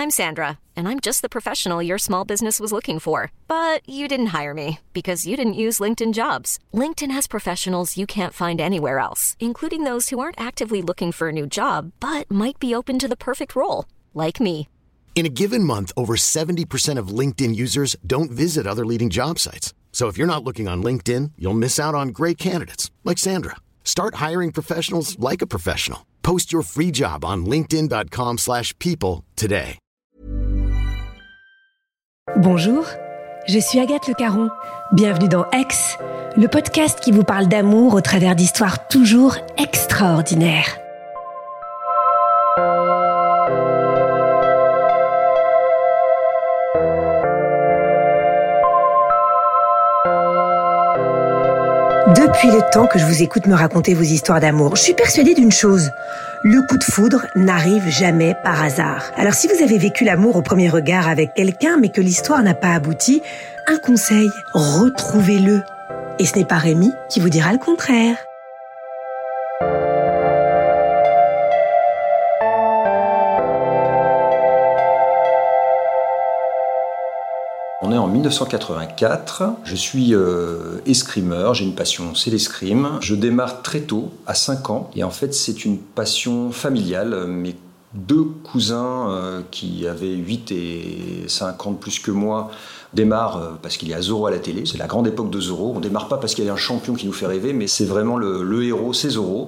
I'm Sandra, and I'm just the professional your small business was looking for. But you didn't hire me because you didn't use LinkedIn Jobs. LinkedIn has professionals you can't find anywhere else, including those who aren't actively looking for a new job, but might be open to the perfect role, like me. In a given month, over 70% of LinkedIn users don't visit other leading job sites. So if you're not looking on LinkedIn, you'll miss out on great candidates like Sandra. Start hiring professionals like a professional. Post your free job on linkedin.com/people today. Bonjour, je suis Agathe Le Caron. Bienvenue dans Aix, le podcast qui vous parle d'amour au travers d'histoires toujours extraordinaires. Depuis le temps que je vous écoute me raconter vos histoires d'amour, je suis persuadée d'une chose. Le coup de foudre n'arrive jamais par hasard. Alors si vous avez vécu l'amour au premier regard avec quelqu'un mais que l'histoire n'a pas abouti, un conseil, retrouvez-le. Et ce n'est pas Rémi qui vous dira le contraire. On est en 1984, je suis escrimeur, j'ai une passion, c'est l'escrime. Je démarre très tôt, à 5 ans, et en fait c'est une passion familiale. Mes deux cousins qui avaient 8 et 5 ans de plus que moi démarrent parce qu'il y a Zorro à la télé, c'est la grande époque de Zorro. On démarre pas parce qu'il y a un champion qui nous fait rêver, mais c'est vraiment le héros, c'est Zorro.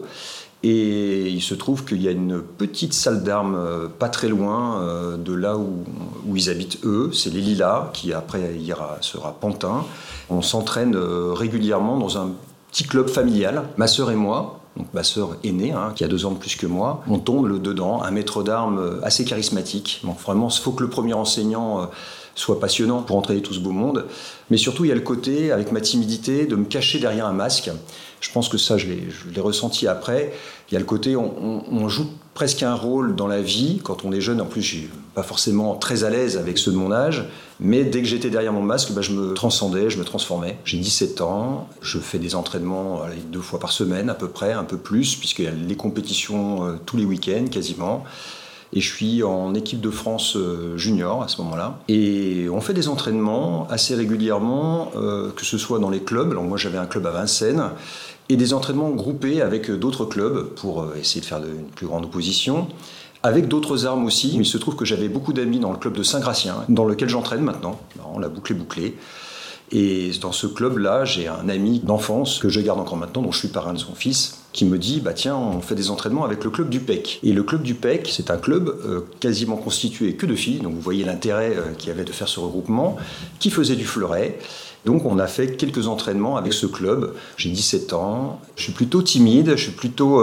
Et il se trouve qu'il y a une petite salle d'armes pas très loin de là où ils habitent eux. C'est les Lilas, qui après sera Pantin. On s'entraîne régulièrement dans un petit club familial. Ma sœur et moi, donc ma sœur aînée, qui a 2 ans de plus que moi, on tombe dedans, un maître d'armes assez charismatique. Donc vraiment, il faut que le premier enseignant soit passionnant pour entraîner tout ce beau monde. Mais surtout, il y a le côté, avec ma timidité, de me cacher derrière un masque. Je pense que ça, je l'ai ressenti après. Il y a le côté, on joue presque un rôle dans la vie. Quand on est jeune, en plus, je suis pas forcément très à l'aise avec ceux de mon âge. Mais dès que j'étais derrière mon masque, je me transcendais, je me transformais. J'ai 17 ans, je fais des entraînements 2 fois par semaine à peu près, un peu plus, puisqu'il y a les compétitions tous les week-ends quasiment. Et je suis en équipe de France junior à ce moment-là. Et on fait des entraînements assez régulièrement, que ce soit dans les clubs. Alors moi, j'avais un club à Vincennes. Et des entraînements groupés avec d'autres clubs pour essayer de faire une plus grande opposition. Avec d'autres armes aussi. Il se trouve que j'avais beaucoup d'amis dans le club de Saint-Gratien, dans lequel j'entraîne maintenant. On l'a bouclé. Et dans ce club-là, j'ai un ami d'enfance que je garde encore maintenant, dont je suis parrain de son fils, qui me dit tiens, on fait des entraînements avec le club du PEC. Et le club du PEC, c'est un club quasiment constitué que de filles, donc vous voyez l'intérêt qu'il y avait de faire ce regroupement, qui faisait du fleuret. Donc on a fait quelques entraînements avec ce club. J'ai 17 ans, je suis plutôt timide, je suis plutôt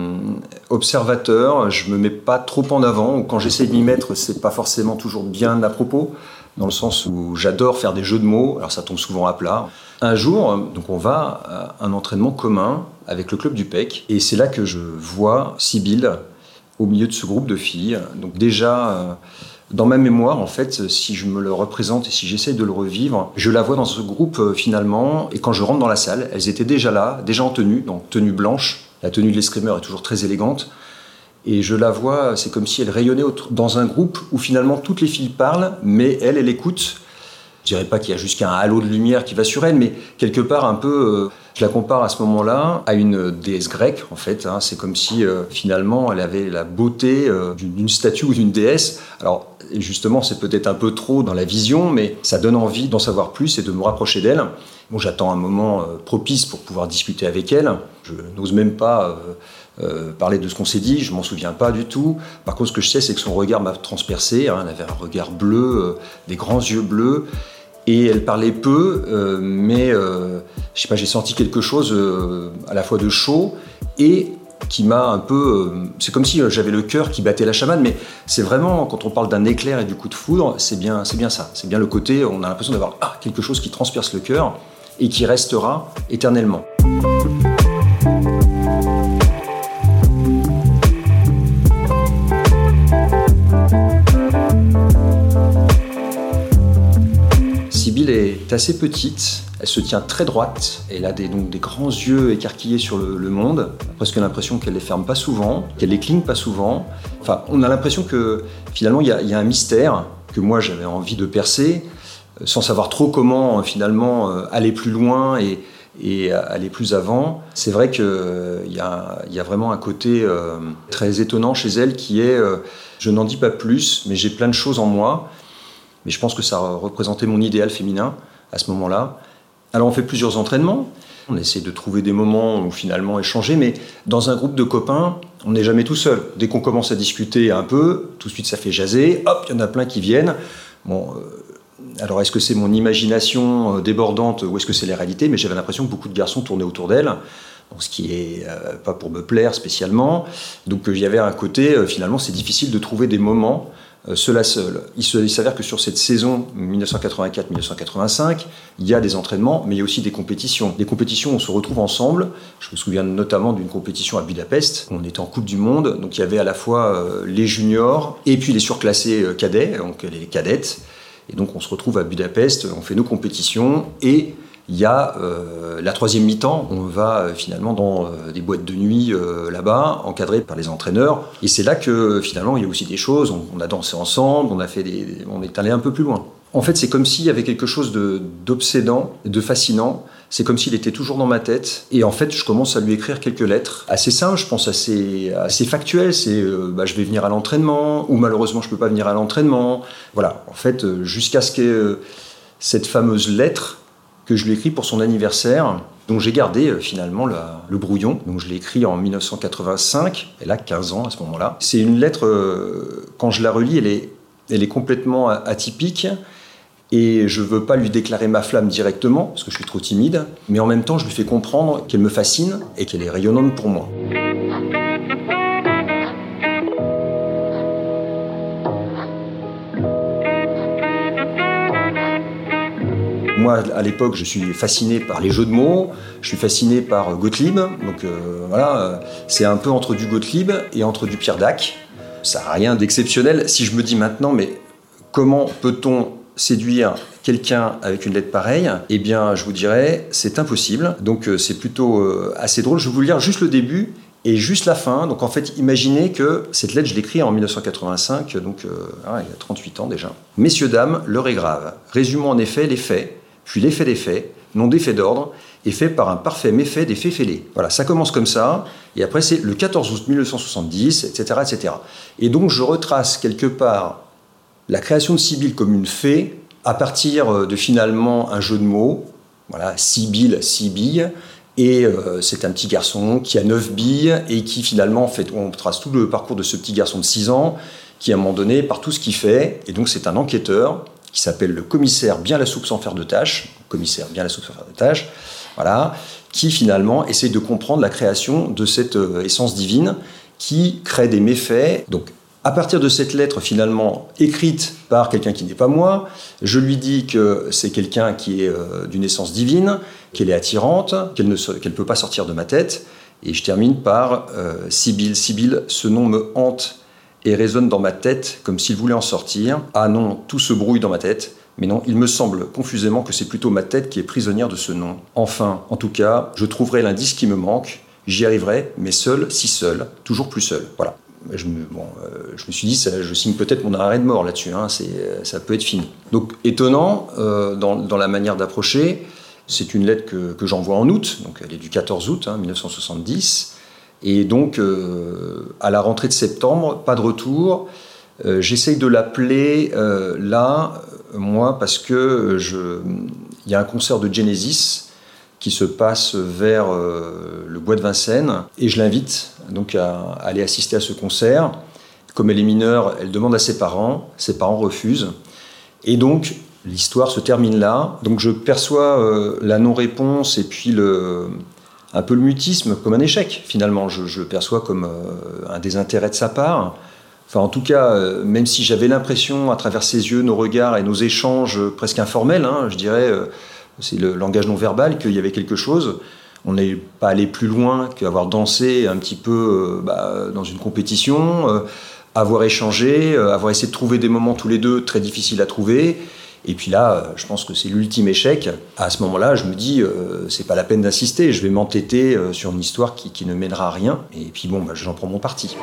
observateur, je me mets pas trop en avant, ou quand j'essaie de m'y mettre, c'est pas forcément toujours bien à propos, dans le sens où j'adore faire des jeux de mots, alors ça tombe souvent à plat. Un jour, donc on va à un entraînement commun avec le club du PEC, et c'est là que je vois Sybille au milieu de ce groupe de filles. Donc déjà, dans ma mémoire, en fait, si je me le représente et si j'essaye de le revivre, je la vois dans ce groupe finalement, et quand je rentre dans la salle, elles étaient déjà là, déjà en tenue, donc tenue blanche. La tenue de l'escrimeur est toujours très élégante. Et je la vois, c'est comme si elle rayonnait dans un groupe où finalement toutes les filles parlent, mais elle écoute. Je dirais pas qu'il y a jusqu'à un halo de lumière qui va sur elle, mais quelque part un peu, je la compare à ce moment-là à une déesse grecque en fait. C'est comme si finalement elle avait la beauté d'une statue ou d'une déesse. Alors justement, c'est peut-être un peu trop dans la vision, mais ça donne envie d'en savoir plus et de me rapprocher d'elle. Bon, j'attends un moment propice pour pouvoir discuter avec elle. Je n'ose même pas parler de ce qu'on s'est dit, je m'en souviens pas du tout. Par contre, ce que je sais, c'est que son regard m'a transpercé. Elle avait un regard bleu, des grands yeux bleus. Et elle parlait peu, mais je sais pas, j'ai senti quelque chose à la fois de chaud et qui m'a un peu... c'est comme si j'avais le cœur qui battait la chamade, mais c'est vraiment, quand on parle d'un éclair et du coup de foudre, c'est bien ça. C'est bien le côté, on a l'impression d'avoir quelque chose qui transperce le cœur et qui restera éternellement. Cécile est assez petite, elle se tient très droite, elle a donc des grands yeux écarquillés sur le monde, presque l'impression qu'elle les ferme pas souvent, qu'elle les cligne pas souvent. Enfin, on a l'impression que finalement il y a un mystère que moi j'avais envie de percer, sans savoir trop comment finalement aller plus loin et aller plus avant. C'est vrai qu'il y a vraiment un côté très étonnant chez elle qui est, je n'en dis pas plus, mais j'ai plein de choses en moi. Mais je pense que ça représentait mon idéal féminin à ce moment-là. Alors on fait plusieurs entraînements, on essaie de trouver des moments où finalement échanger, mais dans un groupe de copains, on n'est jamais tout seul. Dès qu'on commence à discuter un peu, tout de suite ça fait jaser, hop, il y en a plein qui viennent. Bon, alors est-ce que c'est mon imagination débordante ou est-ce que c'est la réalité ? Mais j'avais l'impression que beaucoup de garçons tournaient autour d'elle, donc ce qui est pas pour me plaire spécialement. Donc il y avait un côté, finalement c'est difficile de trouver des moments seul à seul. Il s'avère que sur cette saison 1984-1985, il y a des entraînements, mais il y a aussi des compétitions. Des compétitions où on se retrouve ensemble. Je me souviens notamment d'une compétition à Budapest, où on était en Coupe du Monde. Donc il y avait à la fois les juniors et puis les surclassés cadets, donc les cadettes. Et donc on se retrouve à Budapest, on fait nos compétitions et il y a la troisième mi-temps, on va finalement dans des boîtes de nuit là-bas, encadrées par les entraîneurs. Et c'est là que finalement il y a aussi des choses, on a dansé ensemble, on est allé un peu plus loin. En fait, c'est comme s'il y avait quelque chose d'obsédant, de fascinant. C'est comme s'il était toujours dans ma tête. Et en fait, je commence à lui écrire quelques lettres. Assez simples, je pense, assez factuelles. C'est je vais venir à l'entraînement, ou malheureusement, je ne peux pas venir à l'entraînement. Voilà, en fait, jusqu'à ce que cette fameuse lettre que je lui ai écrite pour son anniversaire, dont j'ai gardé finalement le brouillon. Donc je l'ai écrit en 1985, elle a 15 ans à ce moment-là. C'est une lettre, quand je la relis, elle est complètement atypique. Et je ne veux pas lui déclarer ma flamme directement, parce que je suis trop timide, mais en même temps, je lui fais comprendre qu'elle me fascine et qu'elle est rayonnante pour moi. Moi, à l'époque, je suis fasciné par les jeux de mots, je suis fasciné par Gottlieb, donc c'est un peu entre du Gottlieb et entre du Pierre Dac. Ça n'a rien d'exceptionnel. Si je me dis maintenant, mais comment peut-on séduire quelqu'un avec une lettre pareille, eh bien, je vous dirais, c'est impossible. Donc, c'est plutôt assez drôle. Je vais vous lire juste le début et juste la fin. Donc, en fait, imaginez que cette lettre, je l'écris en 1985, donc il y a 38 ans déjà. Messieurs, dames, l'heure est grave. Résumons en effet les faits, puis l'effet des faits, non d'effet d'ordre, est fait par un parfait méfait des faits fêlés. Voilà, ça commence comme ça, et après c'est le 14 août 1970, etc., etc. Et donc, je retrace quelque part la création de Sibylle comme une fée à partir de finalement un jeu de mots, voilà, Sibylle, 6 billes, et c'est un petit garçon qui a 9 billes et qui finalement, en fait, on trace tout le parcours de ce petit garçon de 6 ans qui, à un moment donné, par tout ce qu'il fait, et donc c'est un enquêteur qui s'appelle le commissaire bien la soupe sans faire de tâche, voilà, qui finalement essaie de comprendre la création de cette essence divine qui crée des méfaits. Donc, à partir de cette lettre finalement écrite par quelqu'un qui n'est pas moi, je lui dis que c'est quelqu'un qui est d'une essence divine, qu'elle est attirante, qu'elle ne peut pas sortir de ma tête. Et je termine par Sibylle. Sibylle, ce nom me hante et résonne dans ma tête comme s'il voulait en sortir. Ah non, tout se brouille dans ma tête. Mais non, il me semble confusément que c'est plutôt ma tête qui est prisonnière de ce nom. Enfin, en tout cas, je trouverai l'indice qui me manque. J'y arriverai, mais seul, si seul, toujours plus seul. Voilà. Je me suis dit, je signe peut-être mon arrêt de mort là-dessus, hein, ça peut être fini. Donc étonnant dans la manière d'approcher, c'est une lettre que j'envoie en août, donc elle est du 14 août 1970, et donc à la rentrée de septembre, pas de retour. J'essaye de l'appeler moi, parce que il y a un concert de Genesis qui se passe vers le bois de Vincennes, et je l'invite donc à aller assister à ce concert. Comme elle est mineure, elle demande à ses parents refusent, et donc l'histoire se termine là. Donc je perçois la non-réponse et puis un peu le mutisme comme un échec finalement. Je le perçois comme un désintérêt de sa part. Enfin, en tout cas, même si j'avais l'impression, à travers ses yeux, nos regards et nos échanges presque informels, je dirais, c'est le langage non verbal, qu'il y avait quelque chose. On n'est pas allé plus loin qu'avoir dansé un petit peu dans une compétition, avoir échangé, avoir essayé de trouver des moments tous les deux très difficiles à trouver. Et puis là, je pense que c'est l'ultime échec. À ce moment-là, je me dis, c'est pas la peine d'insister, je vais m'entêter sur une histoire qui ne mènera à rien. Et puis bon, j'en prends mon parti.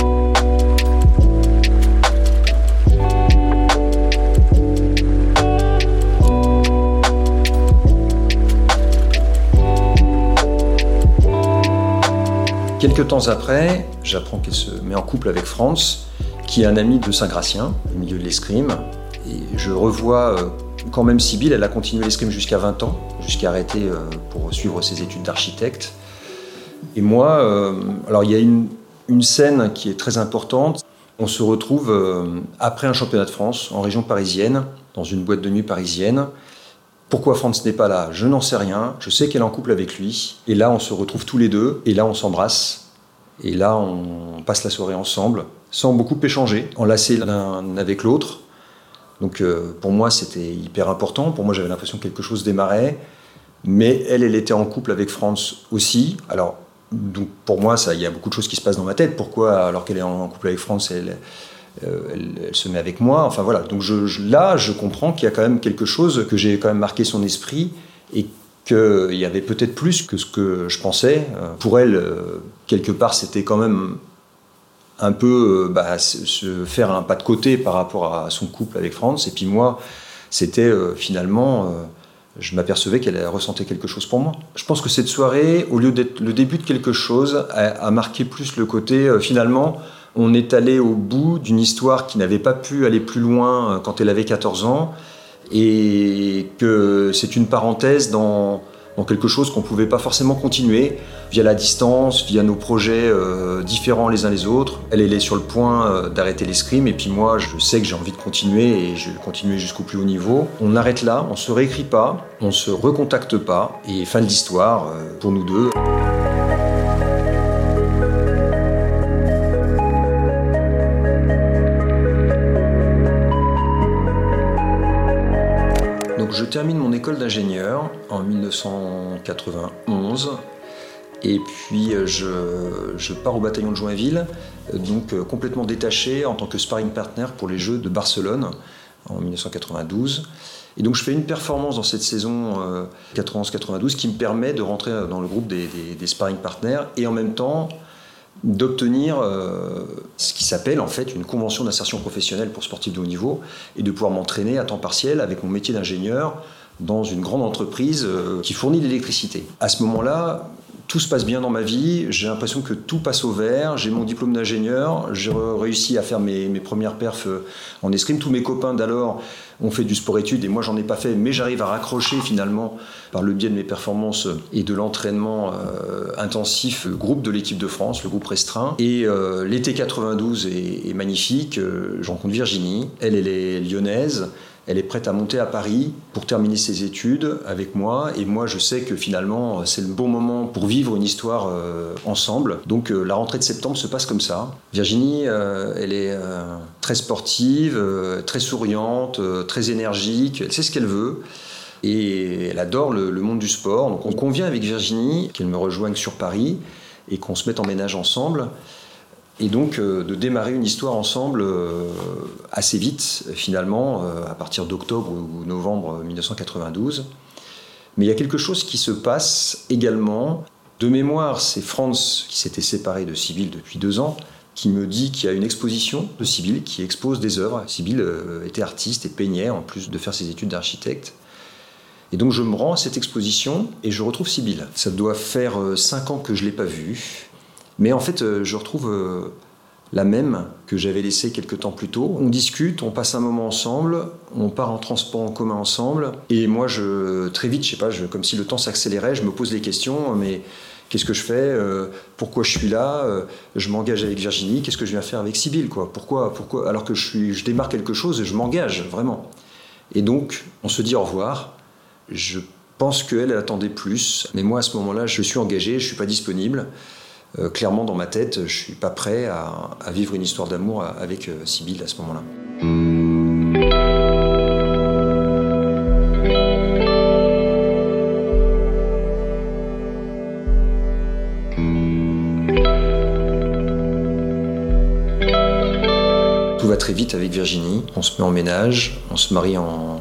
Quelques temps après, j'apprends qu'elle se met en couple avec Franz, qui est un ami de Saint-Gratien, au milieu de l'escrime. Et je revois quand même Sybille, elle a continué l'escrime jusqu'à 20 ans, jusqu'à arrêter pour suivre ses études d'architecte. Et moi, alors il y a une scène qui est très importante. On se retrouve après un championnat de France, en région parisienne, dans une boîte de nuit parisienne. Pourquoi Franz n'est pas là? Je n'en sais rien. Je sais qu'elle est en couple avec lui. Et là, on se retrouve tous les deux. Et là, on s'embrasse. Et là, on passe la soirée ensemble, sans beaucoup échanger, enlacés l'un avec l'autre. Donc, pour moi, c'était hyper important. Pour moi, j'avais l'impression que quelque chose démarrait. Mais elle était en couple avec Franz aussi. Alors, donc, pour moi, il y a beaucoup de choses qui se passent dans ma tête. Pourquoi, alors qu'elle est en couple avec Franz, elle se met avec moi, enfin voilà. Donc là, je comprends qu'il y a quand même quelque chose, que j'ai quand même marqué son esprit et qu'il y avait peut-être plus que ce que je pensais. Pour elle, quelque part, c'était quand même un peu se faire un pas de côté par rapport à son couple avec Franz. Et puis moi, c'était finalement... je m'apercevais qu'elle ressentait quelque chose pour moi. Je pense que cette soirée, au lieu d'être le début de quelque chose, a marqué plus le côté, finalement... On est allé au bout d'une histoire qui n'avait pas pu aller plus loin quand elle avait 14 ans et que c'est une parenthèse dans quelque chose qu'on ne pouvait pas forcément continuer via la distance, via nos projets différents les uns les autres. Elle est sur le point d'arrêter l'escrime et puis moi je sais que j'ai envie de continuer et je vais continuer jusqu'au plus haut niveau. On arrête là, on ne se réécrit pas, on ne se recontacte pas et fin de l'histoire pour nous deux. Je termine mon école d'ingénieur en 1991 et puis je pars au bataillon de Joinville, donc complètement détaché en tant que sparring partner pour les Jeux de Barcelone en 1992. Et donc je fais une performance dans cette saison 91-92 qui me permet de rentrer dans le groupe des sparring partners et en même temps d'obtenir ce qui s'appelle en fait une convention d'insertion professionnelle pour sportifs de haut niveau et de pouvoir m'entraîner à temps partiel avec mon métier d'ingénieur dans une grande entreprise qui fournit l'électricité. À ce moment-là, tout se passe bien dans ma vie, j'ai l'impression que tout passe au vert, j'ai mon diplôme d'ingénieur, j'ai réussi à faire mes premières perfs en escrime. Tous mes copains d'alors ont fait du sport-études et moi j'en ai pas fait, mais j'arrive à raccrocher finalement par le biais de mes performances et de l'entraînement intensif le groupe de l'équipe de France, le groupe restreint. Et l'été 92 est magnifique, je rencontre Virginie, elle est lyonnaise. Elle est prête à monter à Paris pour terminer ses études avec moi. Et moi, je sais que finalement, c'est le bon moment pour vivre une histoire ensemble. Donc, la rentrée de septembre se passe comme ça. Virginie, elle est très sportive, très souriante, très énergique. Elle sait ce qu'elle veut. Et elle adore le monde du sport. Donc, on convient avec Virginie qu'elle me rejoigne sur Paris et qu'on se mette en ménage ensemble. Et donc de démarrer une histoire ensemble assez vite, finalement, à partir d'octobre ou novembre 1992. Mais il y a quelque chose qui se passe également. De mémoire, c'est Franz, qui s'était séparé de Sybille depuis 2 ans, qui me dit qu'il y a une exposition de Sybille qui expose des œuvres. Sybille était artiste et peignait, en plus de faire ses études d'architecte. Et donc je me rends à cette exposition et je retrouve Sybille. Ça doit faire 5 ans que je ne l'ai pas vue. Mais en fait, je retrouve la même que j'avais laissée quelques temps plus tôt. On discute, on passe un moment ensemble, on part en transport en commun ensemble. Et moi, très vite, je sais pas, comme si le temps s'accélérait, je me pose des questions. Mais qu'est-ce que je fais? Pourquoi je suis là? Je m'engage avec Virginie. Qu'est-ce que je viens faire avec Sybille, quoi? Pourquoi? Alors que je démarre quelque chose, je m'engage vraiment. Et donc, on se dit au revoir. Je pense qu'elle attendait plus. Mais moi, à ce moment-là, je suis engagé, je suis pas disponible. Clairement, dans ma tête, je ne suis pas prêt à vivre une histoire d'amour avec Sybille à ce moment-là. Tout va très vite avec Virginie. On se met en ménage, on se marie en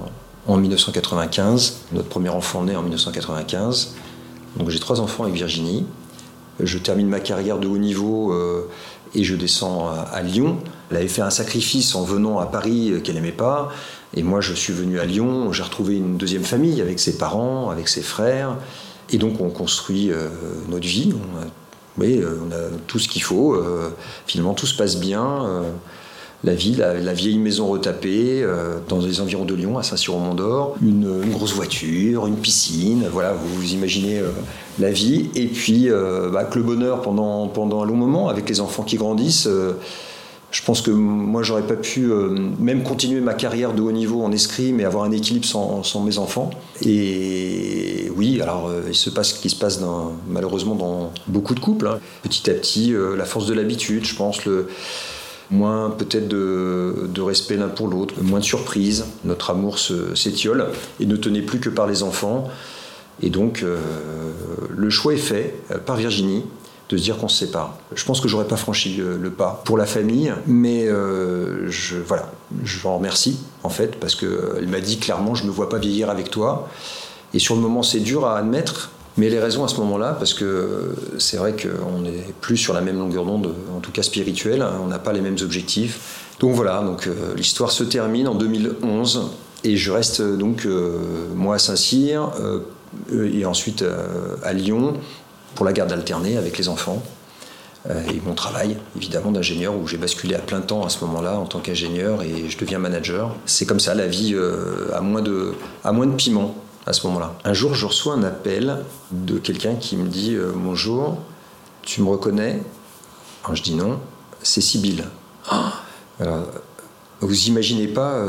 en 1995. Notre premier enfant naît en 1995. Donc j'ai 3 enfants avec Virginie. Je termine ma carrière de haut niveau et je descends à Lyon. Elle avait fait un sacrifice en venant à Paris qu'elle n'aimait pas. Et moi, je suis venu à Lyon. J'ai retrouvé une deuxième famille avec ses parents, avec ses frères. Et donc, on construit notre vie. On a tout ce qu'il faut. Finalement, tout se passe bien. La ville, la vieille maison retapée, dans les environs de Lyon, à Saint-Cyr-au-Mont-d'Or, une grosse voiture, une piscine, voilà, vous imaginez la vie. Et puis, que le bonheur pendant un long moment, avec les enfants qui grandissent. Je pense que moi, j'aurais pas pu même continuer ma carrière de haut niveau en escrime et avoir un équilibre sans mes enfants. Et oui, alors il se passe ce qui se passe malheureusement dans beaucoup de couples. Hein. Petit à petit, la force de l'habitude, je pense, moins peut-être de respect l'un pour l'autre, moins de surprise. Notre amour s'étiole et ne tenait plus que par les enfants. Et donc, le choix est fait par Virginie de se dire qu'on se sépare. Je pense que j'aurais pas franchi le pas pour la famille, mais je l'en remercie en fait, parce qu'elle m'a dit clairement, je me vois pas vieillir avec toi. Et sur le moment, c'est dur à admettre, mais elle a raison à ce moment-là, parce que c'est vrai qu'on n'est plus sur la même longueur d'onde, en tout cas spirituelle, hein, on n'a pas les mêmes objectifs. Donc voilà, l'histoire se termine en 2011, et je reste donc moi à Saint-Cyr, et ensuite à Lyon, pour la garde alternée avec les enfants et mon travail évidemment d'ingénieur où j'ai basculé à plein temps à ce moment-là en tant qu'ingénieur et je deviens manager. C'est comme ça, la vie a moins de piment à ce moment-là. Un jour, je reçois un appel de quelqu'un qui me dit « Bonjour, tu me reconnais ?» Alors je dis non, c'est Sybille. Alors, vous imaginez pas,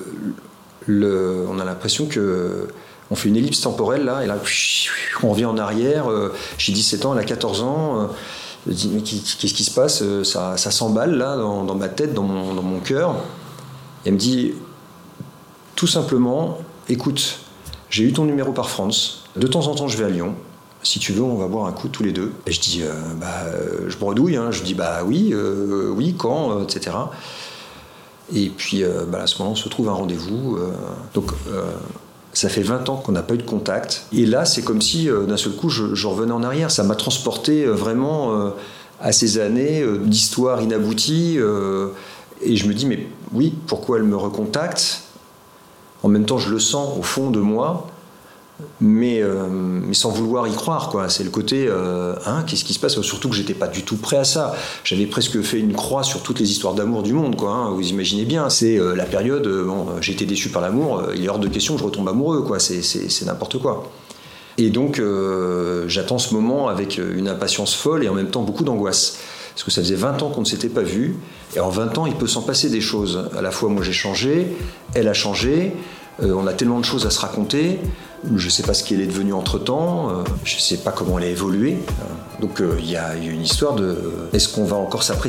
on a l'impression que on fait une ellipse temporelle là, et là on revient en arrière. J'ai 17 ans, elle a 14 ans. Je dis mais qu'est-ce qui se passe? Ça s'emballe là dans ma tête, dans mon cœur. Et elle me dit tout simplement, écoute, j'ai eu ton numéro par France. De temps en temps, je vais à Lyon. Si tu veux, on va boire un coup tous les deux. Et je dis je bredouille. Hein. Je dis oui, quand, etc. Et puis à ce moment, on se trouve un rendez-vous. Ça fait 20 ans qu'on n'a pas eu de contact. Et là, c'est comme si, d'un seul coup, je revenais en arrière. Ça m'a transporté vraiment à ces années d'histoire inaboutie. Et je me dis, mais oui, pourquoi elle me recontacte? En même temps, je le sens au fond de moi, mais sans vouloir y croire, quoi. C'est le côté, qu'est-ce qui se passe? Surtout que j'étais pas du tout prêt à ça. J'avais presque fait une croix sur toutes les histoires d'amour du monde, quoi. Hein. Vous imaginez bien. C'est la période, j'ai été déçu par l'amour. Il est hors de question que je retombe amoureux, quoi. C'est n'importe quoi. Et donc, j'attends ce moment avec une impatience folle et en même temps beaucoup d'angoisse. Parce que ça faisait 20 ans qu'on ne s'était pas vus. Et en 20 ans, il peut s'en passer des choses. À la fois, moi, j'ai changé, elle a changé. On a tellement de choses à se raconter. Je ne sais pas ce qu'elle est devenue entre-temps. Je ne sais pas comment elle a évolué. Donc, il y a une histoire de... Est-ce qu'on va encore s'apprécier ?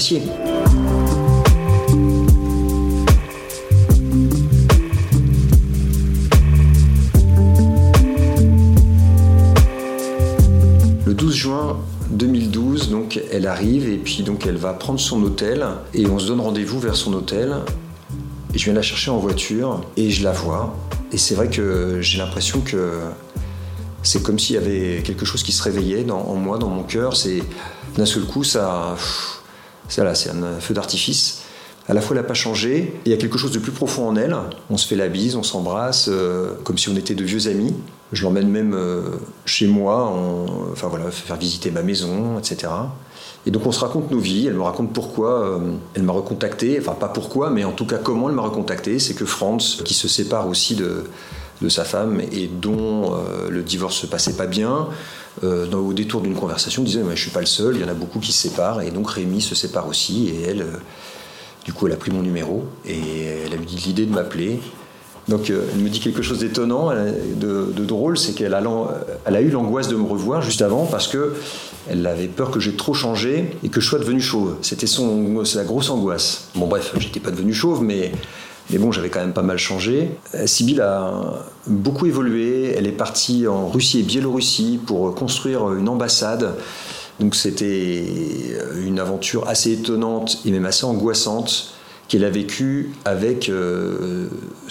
Le 12 juin 2012, donc, elle arrive et puis donc, elle va prendre son hôtel et on se donne rendez-vous vers son hôtel. Et je viens la chercher en voiture et je la vois. Et c'est vrai que j'ai l'impression que c'est comme s'il y avait quelque chose qui se réveillait en moi, dans mon cœur. C'est d'un seul coup, c'est un feu d'artifice. À la fois, elle n'a pas changé. Il y a quelque chose de plus profond en elle. On se fait la bise, on s'embrasse, comme si on était de vieux amis. Je l'emmène même chez moi, faire visiter ma maison, etc. Et donc on se raconte nos vies, elle me raconte pourquoi elle m'a recontacté, enfin pas pourquoi, mais en tout cas comment elle m'a recontacté. C'est que Franz, qui se sépare aussi de sa femme et dont le divorce se passait pas bien, au détour d'une conversation, disait « je suis pas le seul, il y en a beaucoup qui se séparent ». Et donc Rémi se sépare aussi et elle, du coup elle a pris mon numéro et elle a eu l'idée de m'appeler. Donc elle me dit quelque chose d'étonnant, de drôle, c'est qu'elle a eu l'angoisse de me revoir juste avant parce qu'elle avait peur que j'ai trop changé et que je sois devenu chauve. C'était sa grosse angoisse. Bon bref, j'étais pas devenu chauve, mais bon, j'avais quand même pas mal changé. Sybille a beaucoup évolué, elle est partie en Russie et Biélorussie pour construire une ambassade. Donc c'était une aventure assez étonnante et même assez angoissante qu'elle a vécu avec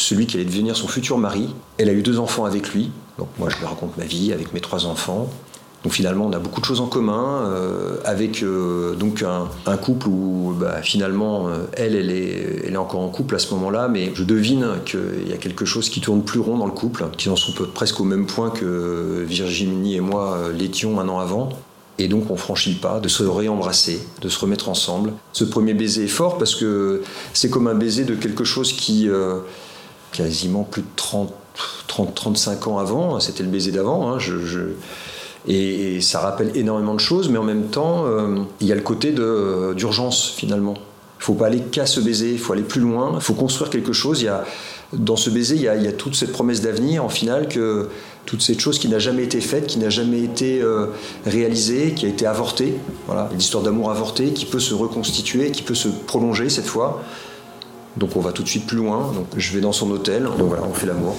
celui qui allait devenir son futur mari. Elle a eu 2 enfants avec lui. Donc moi, je lui raconte ma vie avec mes 3 enfants. Donc finalement, on a beaucoup de choses en commun avec donc un couple où finalement, elle est encore en couple à ce moment-là, mais je devine qu'il y a quelque chose qui tourne plus rond dans le couple, qu'ils en sont presque au même point que Virginie et moi l'étions 1 an avant. Et donc on franchit le pas de se réembrasser, de se remettre ensemble. Ce premier baiser est fort parce que c'est comme un baiser de quelque chose qui quasiment plus de 35 ans avant, c'était le baiser d'avant. Et ça rappelle énormément de choses, mais en même temps, il y a le côté d'urgence finalement. Il ne faut pas aller qu'à ce baiser, il faut aller plus loin, il faut construire quelque chose. Dans ce baiser, il y a toute cette promesse d'avenir, en final, que toute cette chose qui n'a jamais été faite, qui n'a jamais été réalisée, qui a été avortée. Voilà, l'histoire d'amour avortée qui peut se reconstituer, qui peut se prolonger cette fois. Donc on va tout de suite plus loin. Donc je vais dans son hôtel. Donc voilà, on fait l'amour.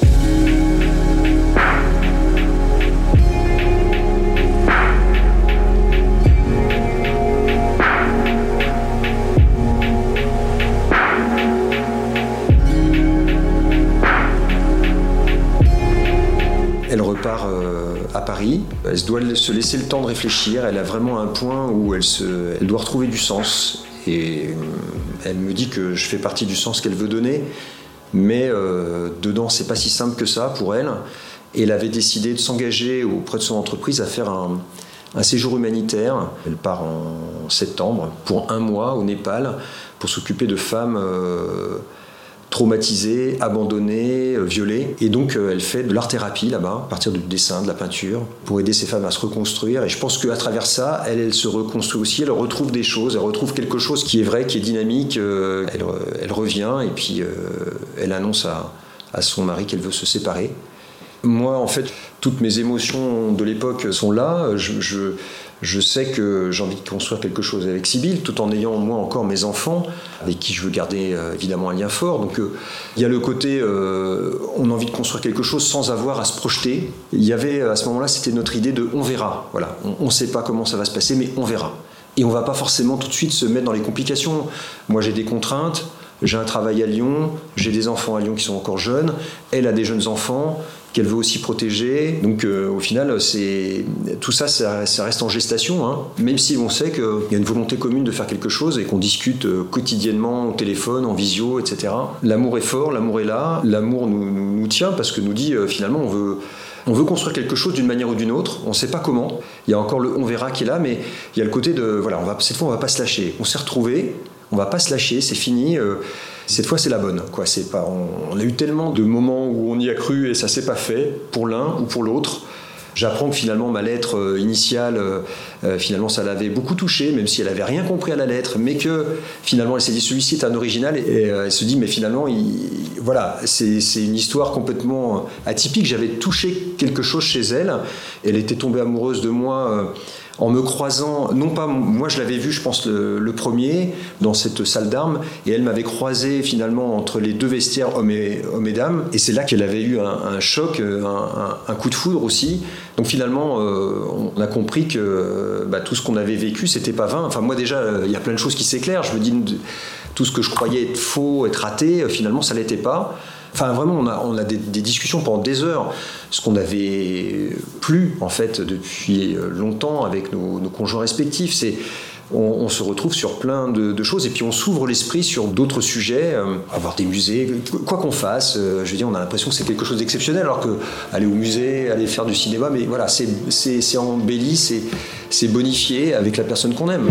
Elle repart à Paris. Elle doit se laisser le temps de réfléchir. Elle a vraiment un point où elle doit retrouver du sens. Et elle me dit que je fais partie du sens qu'elle veut donner. Mais dedans, c'est pas si simple que ça pour elle. Et elle avait décidé de s'engager auprès de son entreprise à faire un séjour humanitaire. Elle part en septembre pour 1 mois au Népal pour s'occuper de femmes traumatisées, abandonnées, violées. Et donc elle fait de l'art-thérapie là-bas, à partir du dessin, de la peinture, pour aider ces femmes à se reconstruire. Et je pense qu'à travers ça, elle se reconstruit aussi, elle retrouve des choses, elle retrouve quelque chose qui est vrai, qui est dynamique. Elle revient et puis elle annonce à son mari qu'elle veut se séparer. Moi, en fait, toutes mes émotions de l'époque sont là. Je sais que j'ai envie de construire quelque chose avec Sybille, tout en ayant moi encore mes enfants, avec qui je veux garder évidemment un lien fort. Donc il y a le côté, on a envie de construire quelque chose sans avoir à se projeter. Il y avait à ce moment-là, c'était notre idée de on verra. Voilà, on ne sait pas comment ça va se passer, mais on verra. Et on ne va pas forcément tout de suite se mettre dans les complications. Moi, j'ai des contraintes. J'ai un travail à Lyon, j'ai des enfants à Lyon qui sont encore jeunes, elle a des jeunes enfants qu'elle veut aussi protéger. Donc au final, tout ça reste en gestation, hein. Même si on sait qu'il y a une volonté commune de faire quelque chose et qu'on discute quotidiennement au téléphone, en visio, etc. L'amour est fort, l'amour est là, l'amour nous tient parce que nous dit finalement on veut construire quelque chose d'une manière ou d'une autre, on ne sait pas comment. Il y a encore le on verra qui est là, mais il y a le côté de voilà, cette fois on ne va pas se lâcher. On s'est retrouvés. On va pas se lâcher, c'est fini. Cette fois, c'est la bonne. Quoi. C'est pas, on a eu tellement de moments où on y a cru et ça s'est pas fait pour l'un ou pour l'autre. J'apprends que finalement ma lettre initiale, finalement ça l'avait beaucoup touchée, même si elle avait rien compris à la lettre, mais que finalement elle s'est dit celui-ci est un original et elle se dit mais finalement voilà, c'est une histoire complètement atypique. J'avais touché quelque chose chez elle. Elle était tombée amoureuse de moi. En me croisant, non pas moi je l'avais vu je pense le premier dans cette salle d'armes et elle m'avait croisé finalement entre les 2 vestiaires hommes et dames et c'est là qu'elle avait eu un choc, un coup de foudre aussi. Donc finalement on a compris que tout ce qu'on avait vécu c'était pas vain. Enfin moi déjà il y a plein de choses qui s'éclairent, je me dis tout ce que je croyais être faux, être raté, finalement ça l'était pas. Enfin, vraiment, on a des discussions pendant des heures, ce qu'on n'avait plus, en fait, depuis longtemps avec nos conjoints respectifs. On se retrouve sur plein de choses et puis on s'ouvre l'esprit sur d'autres sujets, avoir des musées, quoi qu'on fasse. Je veux dire, on a l'impression que c'est quelque chose d'exceptionnel, alors que aller au musée, aller faire du cinéma, mais voilà, c'est embelli, c'est bonifié avec la personne qu'on aime.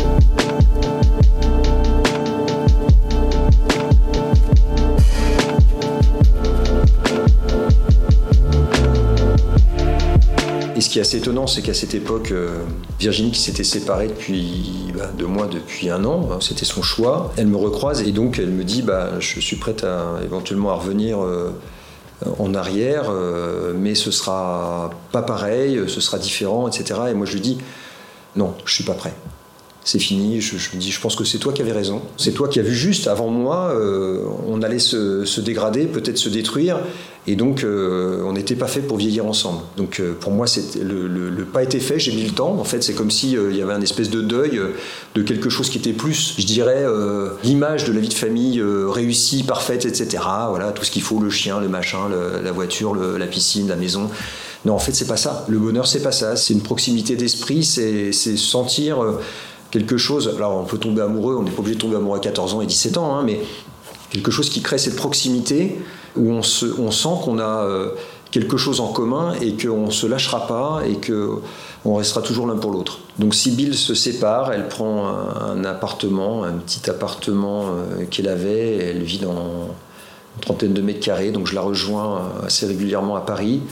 Ce qui est assez étonnant, c'est qu'à cette époque, Virginie, qui s'était séparée de moi depuis 1 an, c'était son choix, elle me recroise et donc elle me dit je suis prête éventuellement à revenir en arrière, mais ce sera pas pareil, ce sera différent, etc. Et moi je lui dis non, je suis pas prêt. c'est fini. Je me dis, je pense que c'est toi qui avais raison. C'est toi qui as vu juste. Avant moi, on allait se dégrader, peut-être se détruire. Et donc, on n'était pas fait pour vieillir ensemble. Donc, pour moi, le pas était fait. J'ai mis le temps. En fait, c'est comme si il y avait un espèce de deuil de quelque chose qui était plus, je dirais, l'image de la vie de famille réussie, parfaite, etc. Voilà, tout ce qu'il faut, le chien, le machin, la voiture, la piscine, la maison. Non, en fait, c'est pas ça. Le bonheur, c'est pas ça. C'est une proximité d'esprit. C'est sentir quelque chose. Alors, on peut tomber amoureux. On n'est pas obligé de tomber amoureux à 14 ans et 17 ans, hein, mais quelque chose qui crée cette proximité où on sent qu'on a quelque chose en commun et qu'on ne se lâchera pas et qu'on restera toujours l'un pour l'autre. Donc Sybille se sépare, elle prend un appartement, un petit appartement qu'elle avait, elle vit dans une trentaine de mètres carrés, donc je la rejoins assez régulièrement à Paris.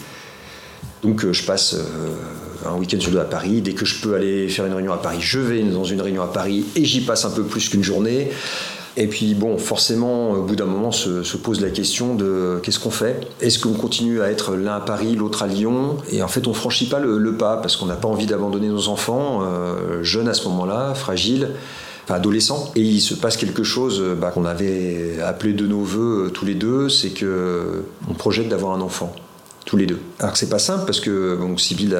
Donc je passe un week-end sur deux à Paris. Dès que je peux aller faire une réunion à Paris, je vais dans une réunion à Paris et j'y passe un peu plus qu'une journée. Et puis bon, forcément, au bout d'un moment, se pose la question de qu'est-ce qu'on fait ? Est-ce qu'on continue à être l'un à Paris, l'autre à Lyon ? Et en fait, on ne franchit pas le pas parce qu'on n'a pas envie d'abandonner nos enfants, jeunes à ce moment-là, fragiles, enfin adolescents. Et il se passe quelque chose qu'on avait appelé de nos voeux tous les deux, c'est qu'on projette d'avoir un enfant. Tous les deux. Alors que c'est pas simple parce que Sybille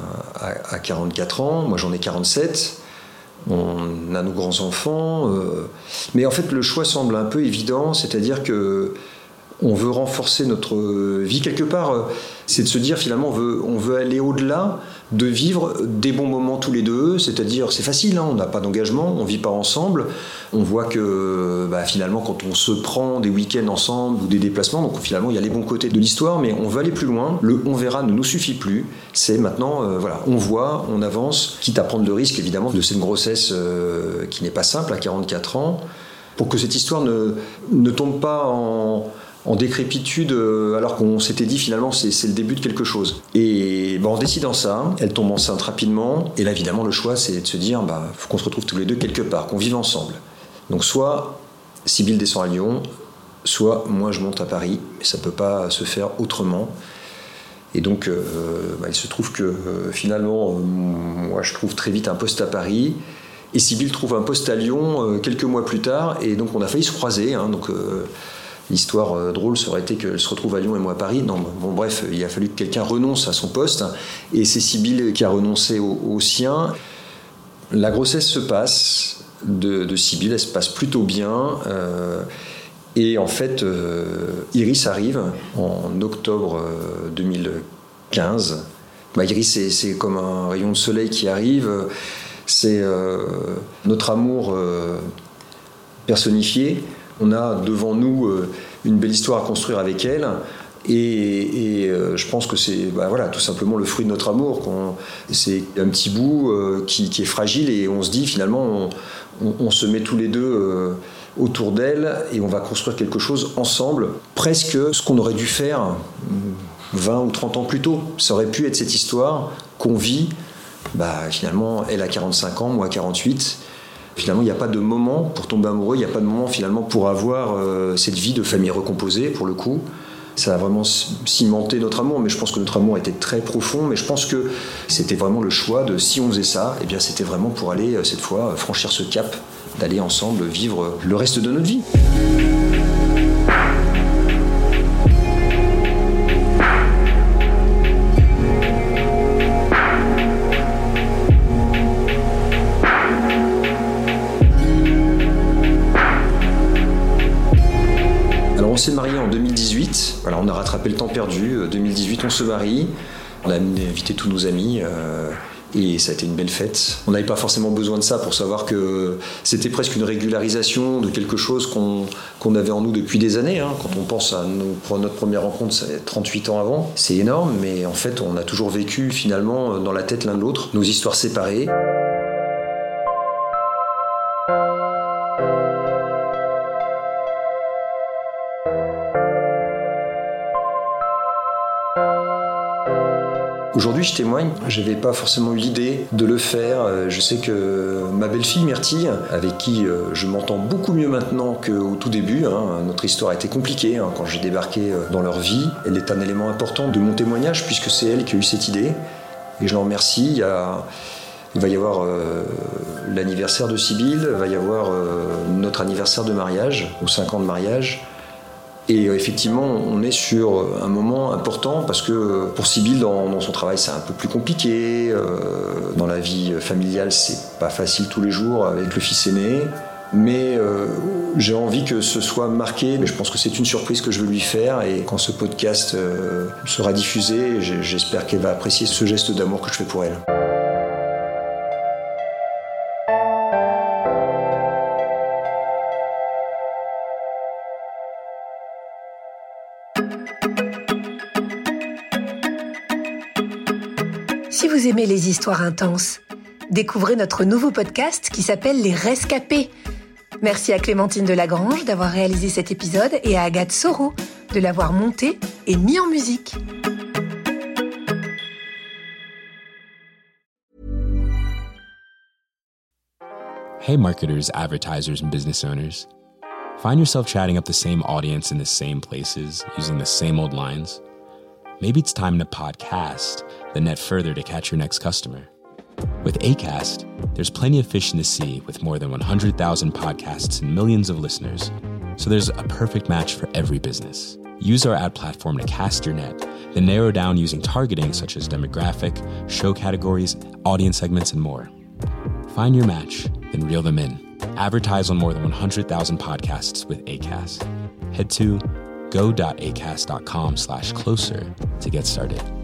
a 44 ans, moi j'en ai 47. On a nos grands-enfants, mais en fait le choix semble un peu évident, c'est-à-dire que on veut renforcer notre vie quelque part, c'est de se dire finalement on veut aller au-delà de vivre des bons moments tous les deux, c'est-à-dire c'est facile, hein, on n'a pas d'engagement, on vit pas ensemble, on voit que finalement quand on se prend des week-ends ensemble ou des déplacements, donc finalement il y a les bons côtés de l'histoire, mais on veut aller plus loin, le on verra ne nous suffit plus, c'est maintenant on voit, on avance, quitte à prendre le risque évidemment de cette grossesse qui n'est pas simple à 44 ans, pour que cette histoire ne tombe pas en décrépitude, alors qu'on s'était dit finalement c'est le début de quelque chose. Et en décidant ça, elle tombe enceinte rapidement, et là évidemment le choix c'est de se dire faut qu'on se retrouve tous les deux quelque part, qu'on vive ensemble. Donc soit Sybille descend à Lyon, soit moi je monte à Paris, mais ça peut pas se faire autrement. Et donc il se trouve que finalement moi je trouve très vite un poste à Paris, et Sybille trouve un poste à Lyon quelques mois plus tard, et donc on a failli se croiser, hein, donc l'histoire drôle, ça aurait été qu'elle se retrouve à Lyon et moi à Paris. Non, bref, il a fallu que quelqu'un renonce à son poste. Et c'est Sybille qui a renoncé au sien. La grossesse se passe de Sybille, elle se passe plutôt bien. Et en fait, Iris arrive en octobre 2015. Iris, c'est comme un rayon de soleil qui arrive. C'est notre amour personnifié. On a devant nous une belle histoire à construire avec elle, et je pense que c'est tout simplement le fruit de notre amour. C'est un petit bout qui est fragile, et on se dit finalement on se met tous les deux autour d'elle et on va construire quelque chose ensemble, presque ce qu'on aurait dû faire 20 ou 30 ans plus tôt. Ça aurait pu être cette histoire qu'on vit, finalement elle a 45 ans, moi 48. Finalement, il n'y a pas de moment pour tomber amoureux, il n'y a pas de moment finalement pour avoir cette vie de famille recomposée, pour le coup. Ça a vraiment cimenté notre amour, mais je pense que notre amour était très profond, mais je pense que c'était vraiment le choix de, si on faisait ça, eh bien c'était vraiment pour aller, cette fois, franchir ce cap, d'aller ensemble vivre le reste de notre vie. On s'est marié en 2018, on a rattrapé le temps perdu. 2018, on se marie, on a invité tous nos amis et ça a été une belle fête. On n'avait pas forcément besoin de ça pour savoir que c'était presque une régularisation de quelque chose qu'on avait en nous depuis des années. Hein. Quand on pense à notre première rencontre, c'est 38 ans avant, c'est énorme, mais en fait on a toujours vécu finalement dans la tête l'un de l'autre, nos histoires séparées. Aujourd'hui, je témoigne. Je n'avais pas forcément eu l'idée de le faire. Je sais que ma belle-fille Myrtille, avec qui je m'entends beaucoup mieux maintenant qu'au tout début, notre histoire a été compliquée quand j'ai débarqué dans leur vie. Elle est un élément important de mon témoignage puisque c'est elle qui a eu cette idée. Et je l'en remercie. Il Il va y avoir l'anniversaire de Sybille, il va y avoir notre anniversaire de mariage, aux 5 ans de mariage. Et effectivement, on est sur un moment important parce que pour Sybille, dans son travail, c'est un peu plus compliqué. Dans la vie familiale, c'est pas facile tous les jours avec le fils aîné. Mais j'ai envie que ce soit marqué. Mais je pense que c'est une surprise que je veux lui faire. Et quand ce podcast sera diffusé, j'espère qu'elle va apprécier ce geste d'amour que je fais pour elle. Si vous aimez les histoires intenses, découvrez notre nouveau podcast qui s'appelle Les Rescapés. Merci à Clémentine Delagrange d'avoir réalisé cet épisode et à Agathe Soro de l'avoir monté et mis en musique. Hey marketers, advertisers, and business owners. Find yourself chatting up the same audience in the same places, using the same old lines? Maybe it's time to podcast the net further to catch your next customer. With Acast, there's plenty of fish in the sea with more than 100,000 podcasts and millions of listeners. So there's a perfect match for every business. Use our ad platform to cast your net, then narrow down using targeting such as demographic, show categories, audience segments, and more. Find your match, then reel them in. Advertise on more than 100,000 podcasts with Acast. Head to go.acast.com/closer to get started.